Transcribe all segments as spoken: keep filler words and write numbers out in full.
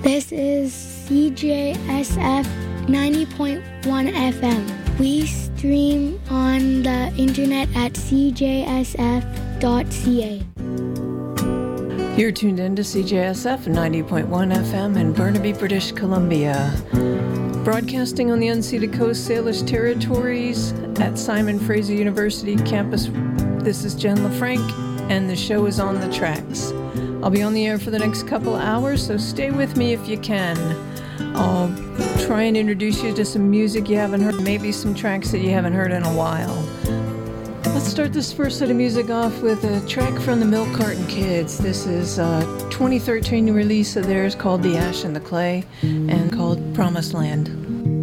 This is C J S F ninety point one F M. We stream on the internet at c j s f dot c a. You're tuned in to C J S F ninety point one F M in Burnaby, British Columbia. Broadcasting on the unceded Coast Salish Territories at Simon Fraser University campus. This is Jen LaFranc, and the show is On the Tracks. I'll be on the air for the next couple hours, so stay with me if you can. I'll try and introduce you to some music you haven't heard, maybe some tracks that you haven't heard in a while. Let's start this first set of music off with a track from the Milk Carton Kids. This is a twenty thirteen release of theirs called The Ash and the Clay and called Promised Land.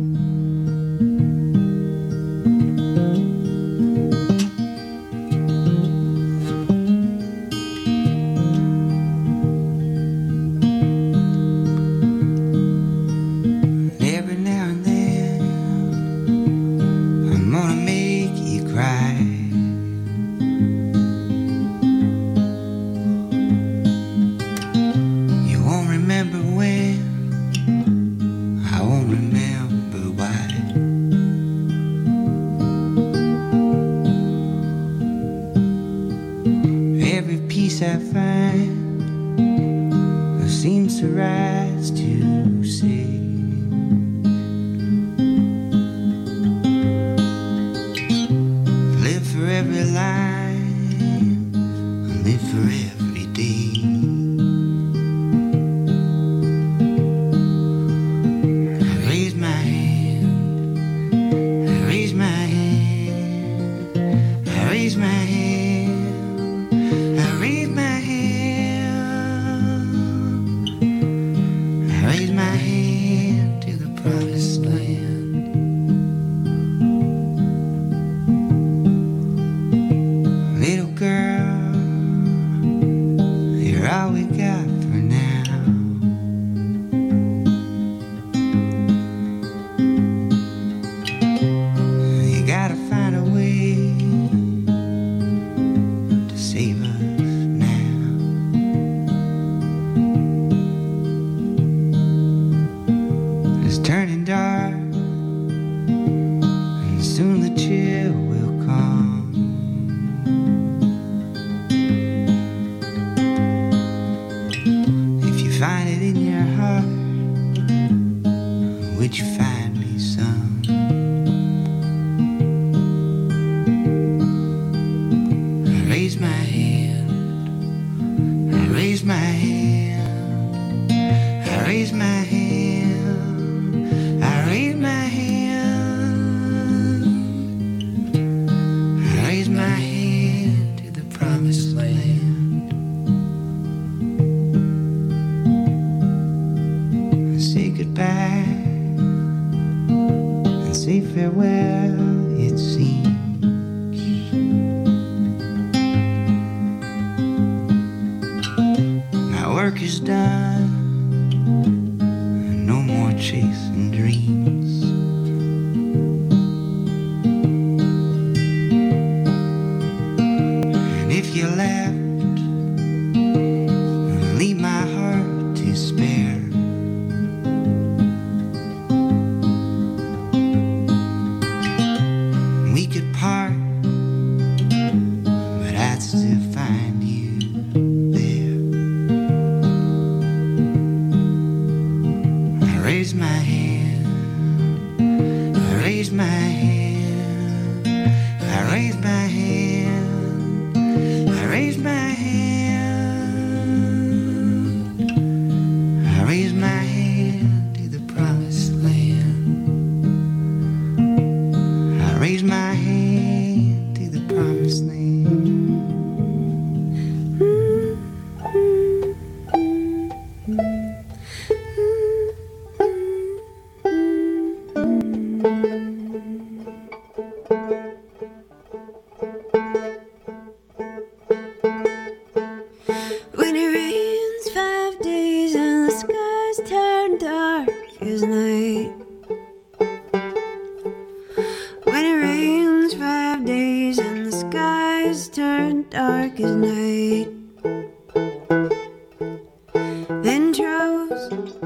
Dark as night. Then troubles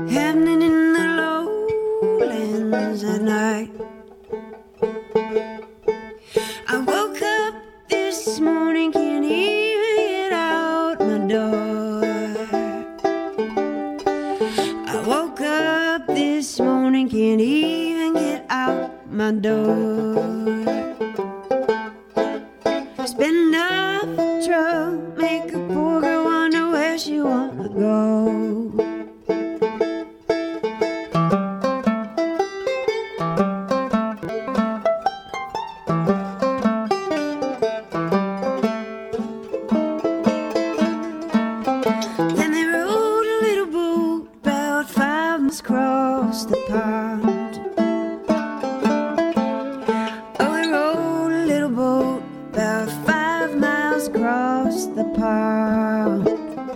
happening in the lowlands at night. I woke up this morning, can't even get out my door. I woke up this morning, can't even get out my door. It's been enough trouble, make a poor girl wonder where she wanna go. Then they rowed a little boat about five miles across the pond. Oh, they rowed a little boat about five miles across the pond.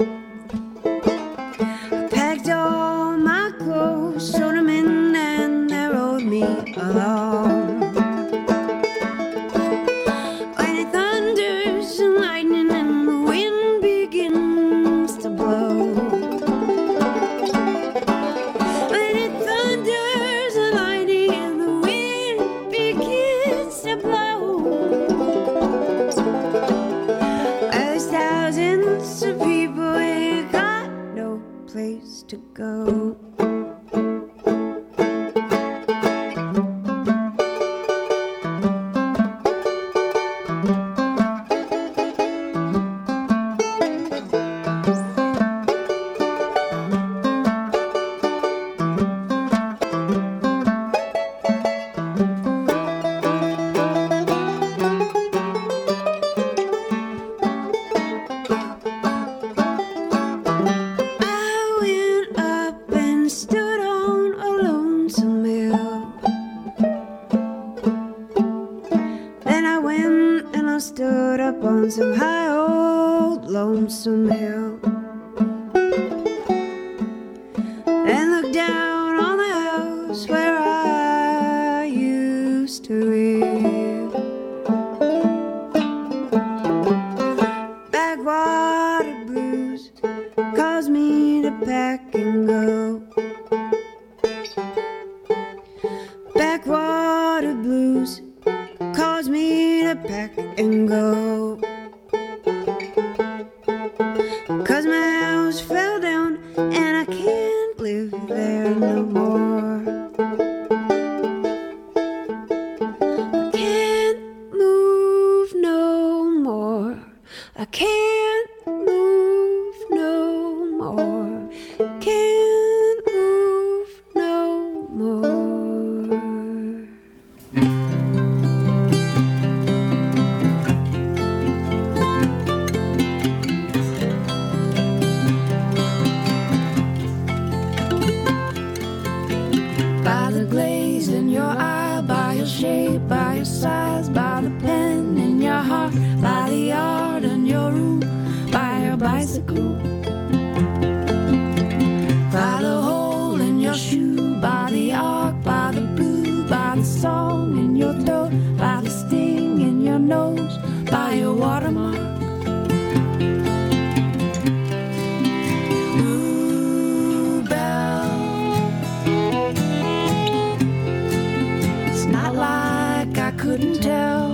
I packed all my clothes, sewed them in, and they rowed me along. When it thunders and lightning and the wind begins to blow. When it thunders and lightning and the wind begins to blow. There's thousands of people who got no place to go. I went up and stood on a lonesome hill. Then I went and I stood up on some high old lonesome hill and looked down on the house where I used to live. Backwater blues caused me to pack and go. Backwater blues caused me to pack and go. 'Cause my house fell down and I can't live there no more. I can't move no more. I can't move no more. Can't move no more. By the glaze in your eye, by your shape, by your size, by the pen in your heart, by the art in your room, by your bicycle, by the hole in your shoe, by the arc, by the blue, by the song in your throat, by the sting in your nose, by your watermark. Ooh, Belle, it's not like I couldn't tell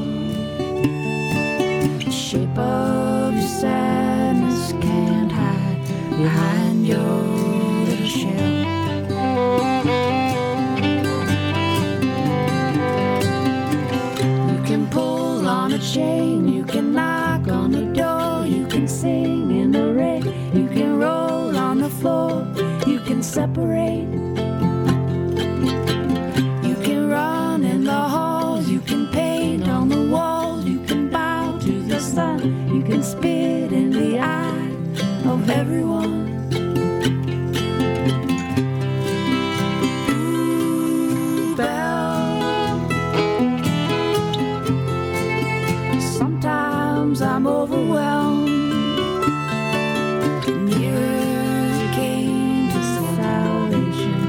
the shape of your sadness can't hide behind your little shell. You can pull on a chain, you can knock on the door, you can sing in the rain, you can roll on the floor, you can separate. You can run in the halls, you can paint on the walls, you can bow to the sun, you can spit in the eye of everyone. Ooh, Belle, sometimes I'm overwhelmed. Nearer you came to salvation.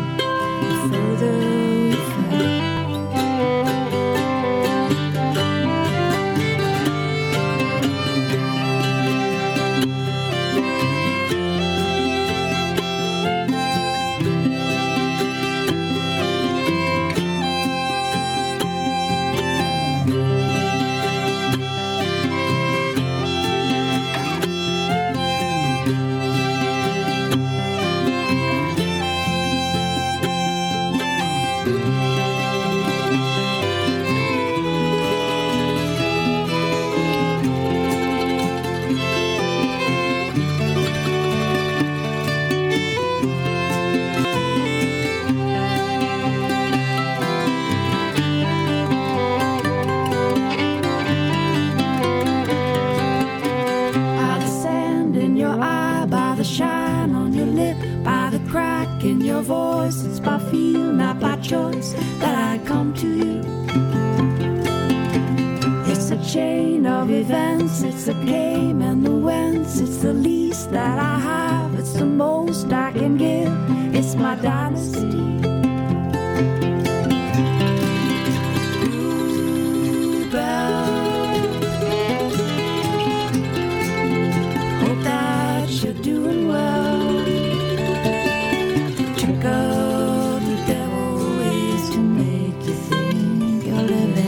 voice. It's by feel, not by choice, that I come to you. It's a chain of events, it's the game and the whence. It's the least that I have, it's the most I can give. It's my dynasty. Ooh, Belle, hope that you're doing well. Trick of the devil is to make you think you're living.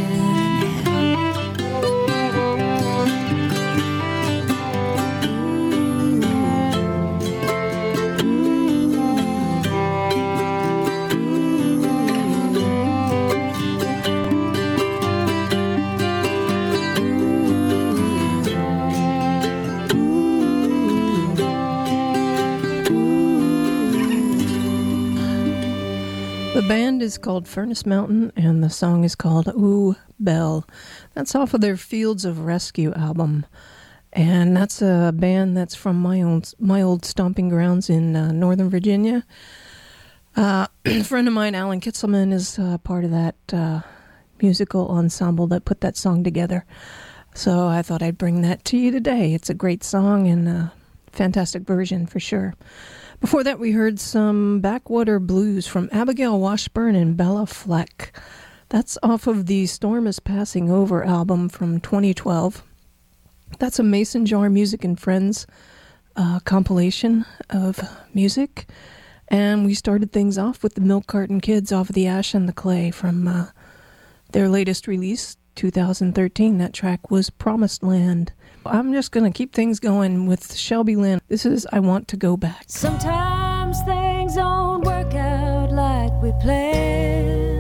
The band is called Furnace Mountain, and the song is called Ooh, Belle. That's off of their Fields of Rescue album. And that's a band that's from my old, my old stomping grounds in uh, Northern Virginia. Uh, a friend of mine, Alan Kitzelman, is uh, part of that uh, musical ensemble that put that song together. So I thought I'd bring that to you today. It's a great song and a fantastic version for sure. Before that, we heard some Backwater Blues from Abigail Washburn and Bella Fleck. That's off of the Storm is Passing Over album from twenty twelve. That's a Mason Jar Music and Friends uh, compilation of music. And we started things off with the Milk Carton Kids off of The Ash and the Clay from uh, their latest release, two thousand thirteen. That track was Promised Land. I'm just going to keep things going with Shelby Lynn. This is I Want to Go Back. Sometimes things don't work out like we planned.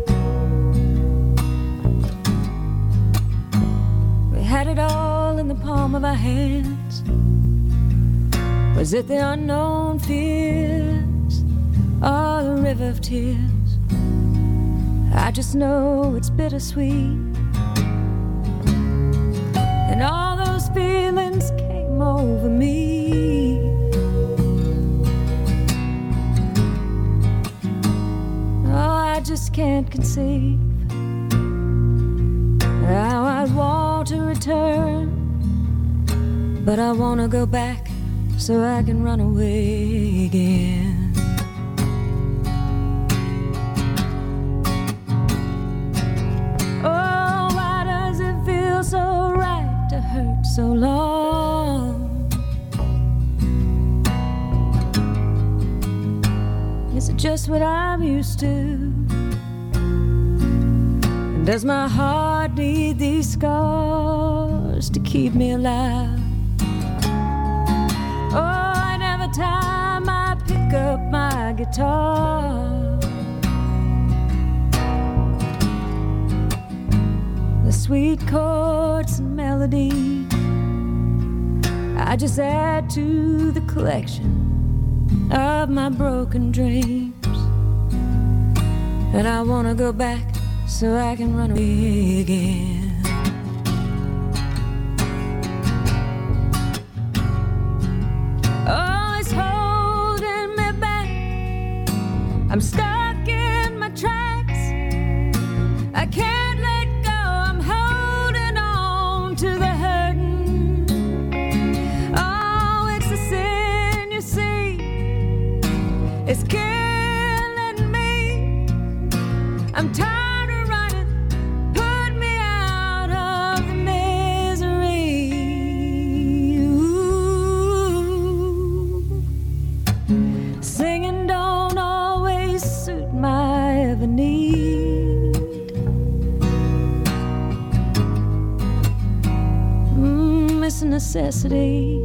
We had it all in the palm of our hands. Was it the unknown fears or the river of tears? I just know it's bittersweet. And all those feelings came over me. Oh, I just can't conceive how I'd want to return. But I want to go back so I can run away again. Oh, why does it feel so right to hurt so long? Is it just what I'm used to? And does my heart need these scars to keep me alive? Oh, and every time I pick up my guitar, the sweet chords and melody I just add to the collection of my broken dreams. And I want to go back so I can run away again. Oh, it's holding me back. I'm stuck in my tracks. I can't let go. I'm holding on to the hurting. Oh, it's the sin, you see. It's killing me. I'm tired of running. Put me out of the misery. Ooh. Singing don't always suit my every need. Mm, it's a necessity.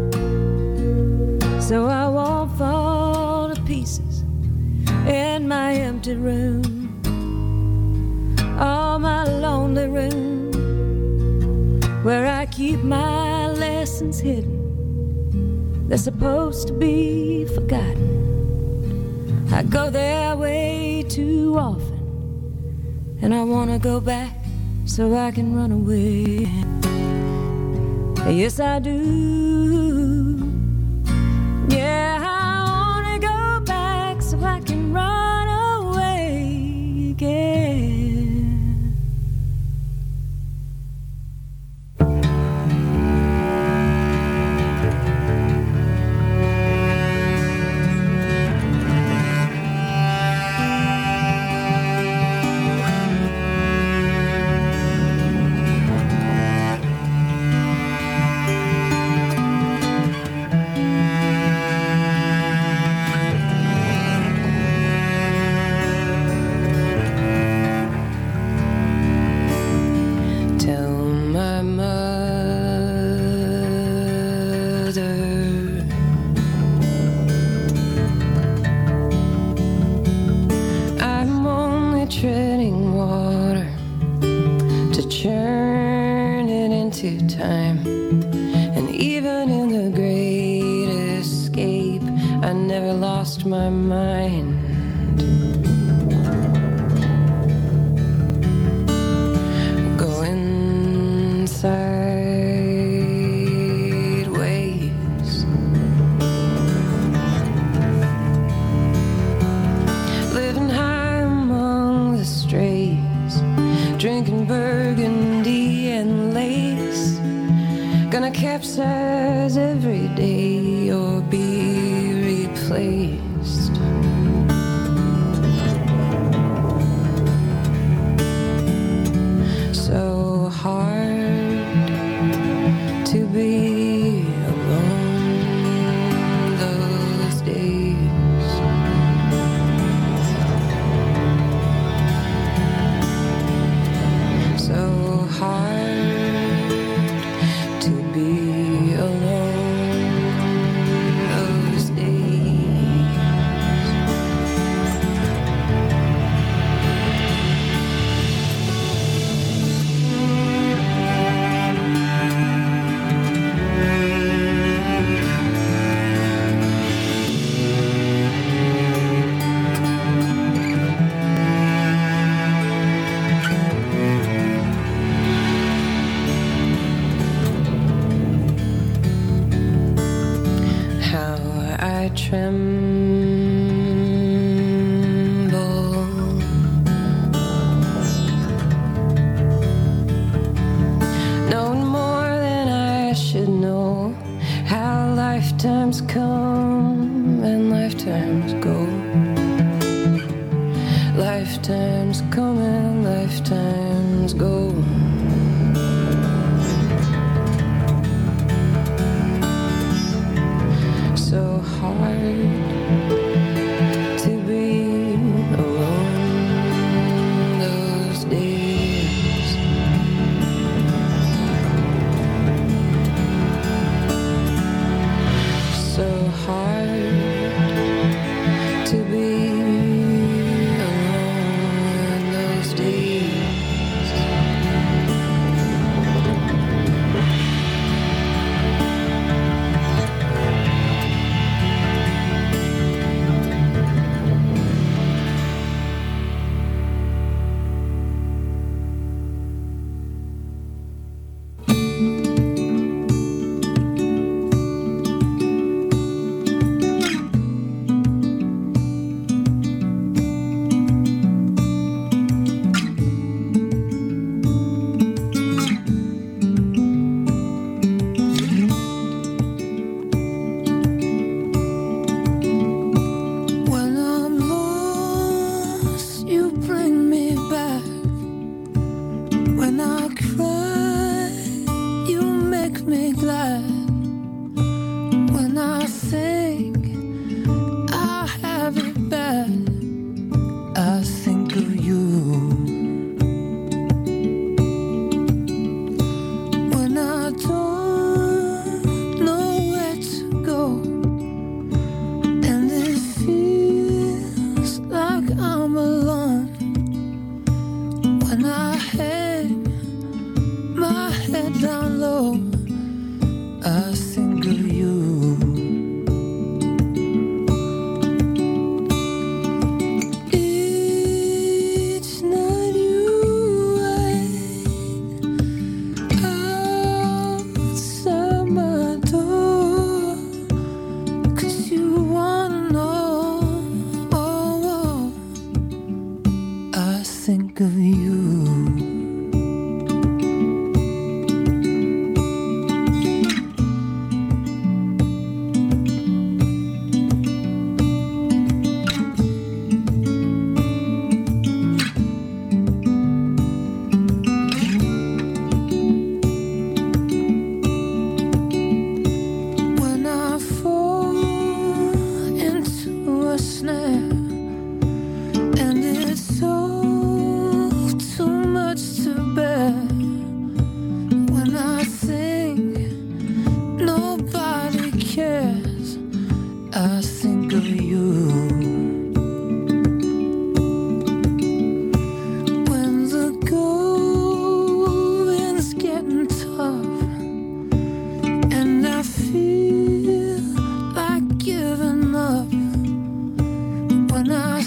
So I won't fall to pieces in my empty room. Oh, my lonely room, where I keep my lessons hidden. They're supposed to be forgotten. I go there way too often, and I want to go back so I can run away. Yes, I do. Yeah, I want to go back so I can time. And even in the great escape, I never lost my mind. Go sideways, living high among the strays, drinking burgundy and lace, gonna capsize every day or be replaced. So hard to be alone those days. So hard to be alone those days. How I tremble, knowing more than I should know, how lifetimes come and lifetimes go. Lifetimes come and lifetimes go. So hard to be alone those days. So hard to be alone those days.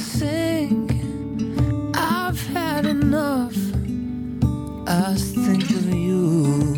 think I've had enough. I think of you.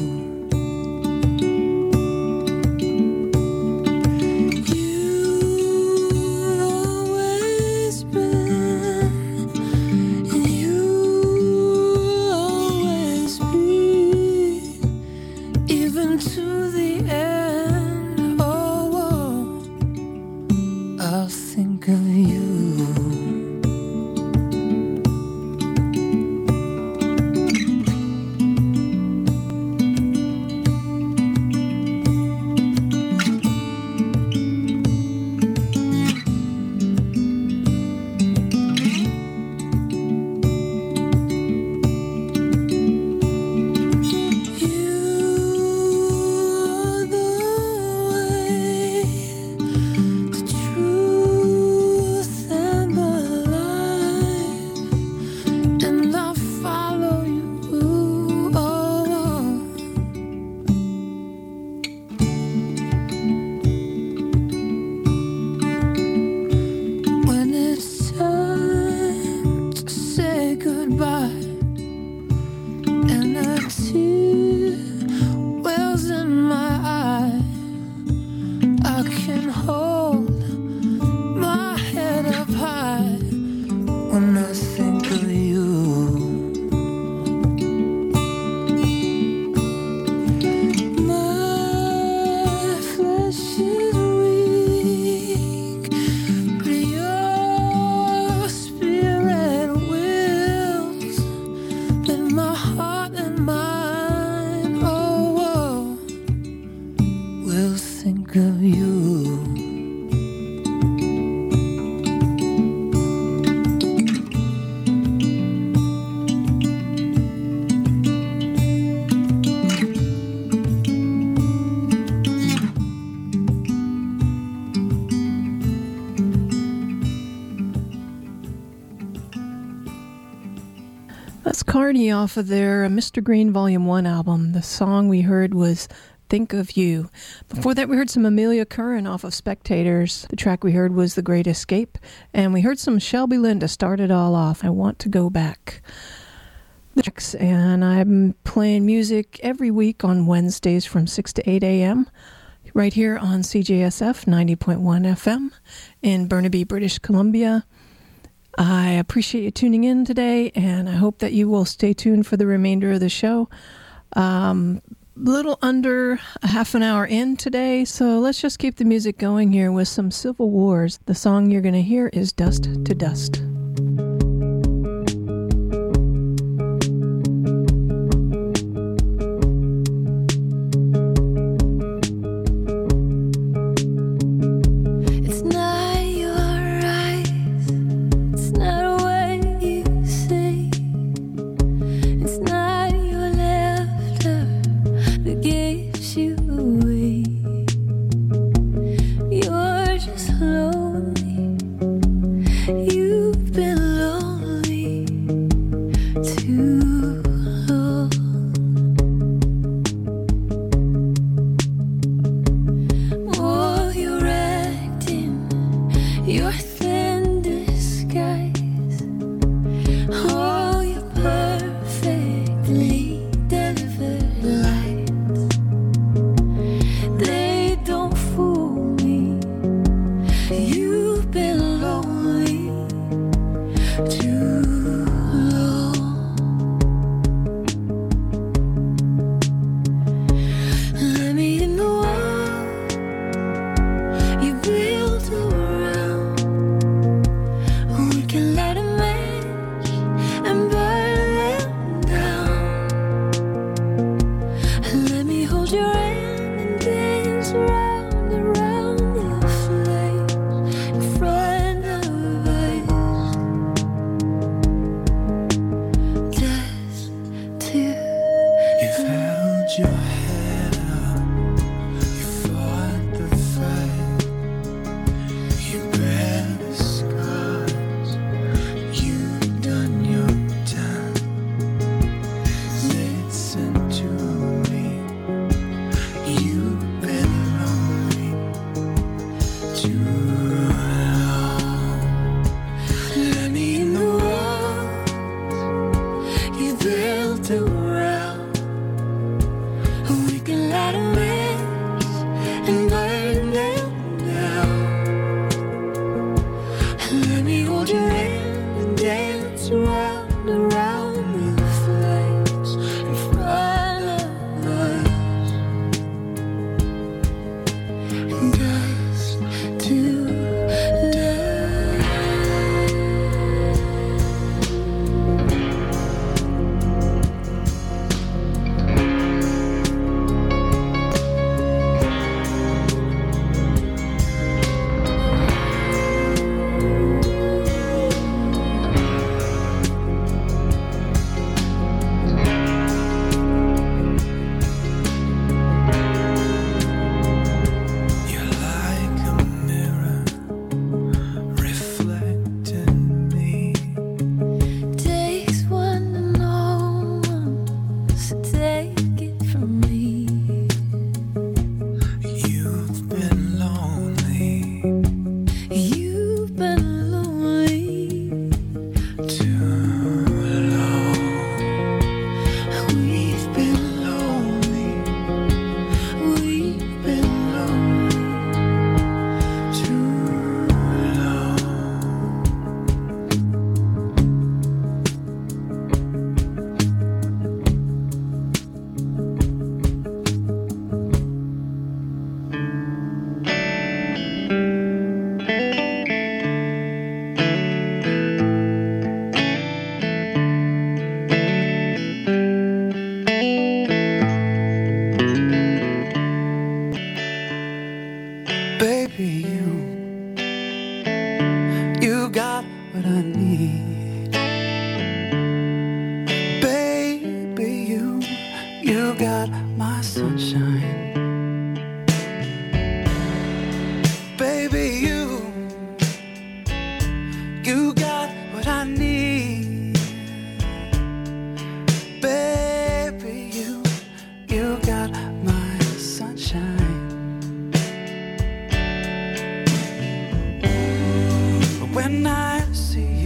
Carney off of their Mister Green Volume one album. The song we heard was Think of You. Before that, we heard some Amelia Curran off of Spectators. The track we heard was The Great Escape. And we heard some Shelby Lynn to start it all off. I Want to Go Back. And I'm playing music every week on Wednesdays from six to eight a.m. right here on C J S F ninety point one F M in Burnaby, British Columbia. I appreciate you tuning in today, and I hope that you will stay tuned for the remainder of the show. Um, little under a half an hour in today, so let's just keep the music going here with some Civil Wars. The song you're going to hear is Dust to Dust. need. Baby, you, you got my sunshine. Baby, you, you got what I need. Baby, you, you got my sunshine. When I see